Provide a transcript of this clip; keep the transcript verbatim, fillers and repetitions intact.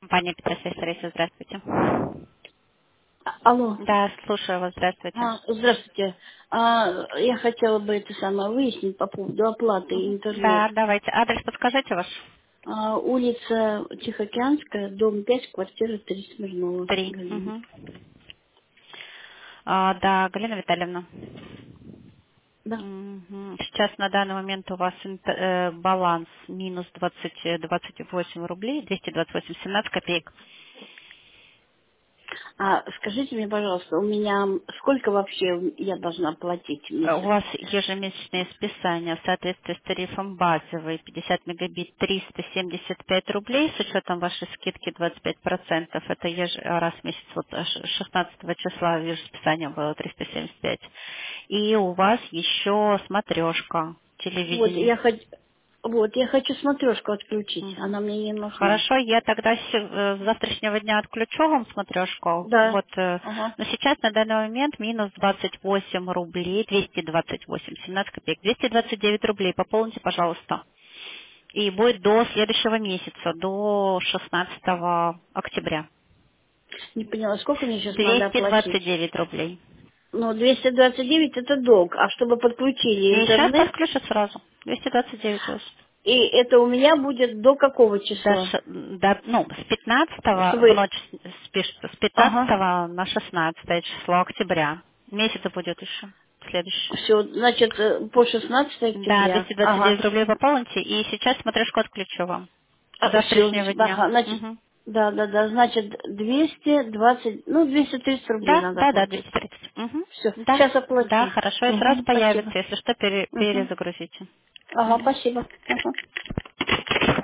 Компания Петросвязь Раиса, здравствуйте. А- Алло. Да, слушаю вас, здравствуйте. А, здравствуйте. А, я хотела бы это самое выяснить по поводу оплаты Мгм. интернет. Да, давайте. Адрес подскажите ваш? А, улица Тихоокеанская, дом пять, квартира три, Смирнова, Три. Галина. Мгм. А, да, Галина Витальевна. Да. Мгм. Сейчас на данный момент у вас инт- э, баланс минус двадцать, э, двадцать восемь рублей, двести двадцать восемь, семнадцать копеек. А скажите мне, пожалуйста, у меня сколько вообще я должна платить в Э, У месяц? вас ежемесячное списание в соответствии с тарифом базовый пятьдесят мегабит триста семьдесят пять рублей с учетом вашей скидки двадцать пять процентов. Это еж- раз в месяц, вот аж шестнадцатого числа вижу списание было триста семьдесят пять. И у вас еще смотрешка Вот телевидение. я хоть, вот я хочу смотрешку отключить, Мгм. она мне не нужна. Хорошо, я тогда с э, с завтрашнего дня отключу вам смотрешку. Да. Вот, э, Ага. но сейчас на данный момент минус двадцать восемь рублей, двести двадцать восемь, семнадцать копеек, двести двадцать девять рублей. Пополните, пожалуйста. И будет до следующего месяца, до шестнадцатого октября. Не поняла, сколько мне сейчас надо двести оплатить? двадцать девять рублей. Ну, двести двадцать девять это долг, а чтобы подключили И сейчас интернет, подключат сразу. двести двадцать девять у вас. и это у меня будет до какого До числа? ш- до- ну, с пятнадцатого в Чтобы... ночь с пиш- с Ага. пятнадцатого на шестнадцатое число октября. Месяца будет еще следующий. Все, значит, э, по шестнадцатое Да, октября. двести двадцать Ага. девять рублей пополните, и сейчас смотрешку отключу вам. С Все, завтрашнего дня. ага, значит, Мгм. да, да, да, значит, двести двадцать, ну, двести тридцать рублей Да, надо да, да, оплатить. двести тридцать. Мгм. Все, Да, сейчас да, оплачу. хорошо, и сразу Угу, спасибо. появится, если что, пере- Угу. перезагрузите. Ага, Мгм. спасибо. Ага.